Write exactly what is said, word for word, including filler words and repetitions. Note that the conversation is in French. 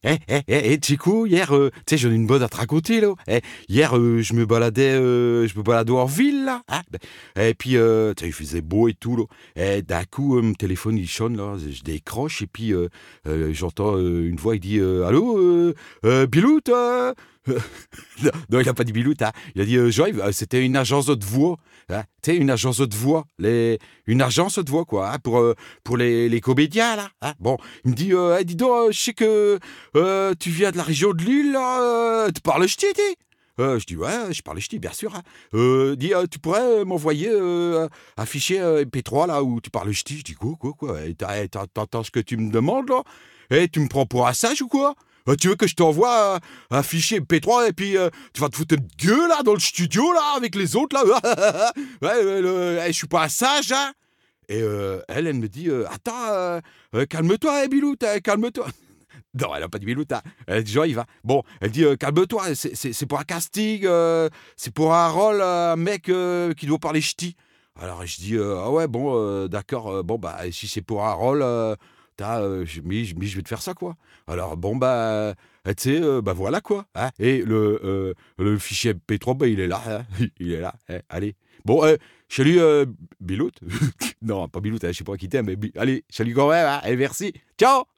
Eh, eh, eh, eh, tu sais quoi, hier, euh, tu sais, j'en ai une bonne à te raconter, là. Eh, hier, euh, je me baladais, euh, je me baladais en ville, là. Hein. Et puis, euh, tu sais, il faisait beau et tout, là. Et d'un coup, euh, mon téléphone, il sonne, là. Je décroche, et puis, euh, euh, j'entends euh, une voix, il dit, euh, allô, euh, euh, Bilout, euh non, non, il a pas dit Bilout, hein. Il a dit, euh, Joël, euh, c'était une agence de voix. Hein. Tu sais, une agence de voix. Les... Une agence de voix, quoi, hein, pour, euh, pour les, les comédiens, là. Hein. Bon, il me dit, euh, hey, dis donc, euh, je sais que euh, tu viens de la région de Lille, là, euh, tu parles ch'ti, dis. Euh, je dis, ouais, je parle ch'ti, bien sûr. Hein. Euh, dis, euh, tu pourrais euh, m'envoyer euh, un fichier euh, M P trois, là, où tu parles ch'ti. Je dis, quoi, quoi, quoi, et t'as- t'as- t'entends ce que tu me demandes, là? Eh, tu me prends pour un sage ou quoi? Euh, tu veux que je t'envoie un, un fichier M P trois et puis euh, tu vas te foutre de gueule, là, dans le studio, là, avec les autres, là? Ouais, euh, le- eh, je suis pas un sage, hein? Et euh, elle, elle me dit, euh, attends, euh, euh, calme-toi, eh, Bilout, eh, calme-toi. Non, elle a pas dit Bilout, hein. Elle dit Joël, il va. Bon, elle dit, euh, calme-toi, c'est, c'est, c'est pour un casting, euh, c'est pour un rôle, euh, un mec euh, qui doit parler ch'ti. Alors je dis, euh, ah ouais, bon, euh, d'accord, euh, bon, bah, si c'est pour un rôle, euh, t'as, euh, je- mais, mais je vais te faire ça, quoi. Alors, bon, bah, euh, tu sais, euh, bah voilà, quoi. Hein. Et le, euh, le fichier M P trois, bah, il est là, hein. Il est là, hein. Allez. Bon, euh, salut, euh, Bilout. Non, pas Bilout, hein, je sais pas qui t'aime, mais bi- allez, salut quand même, hein. Et merci. Ciao!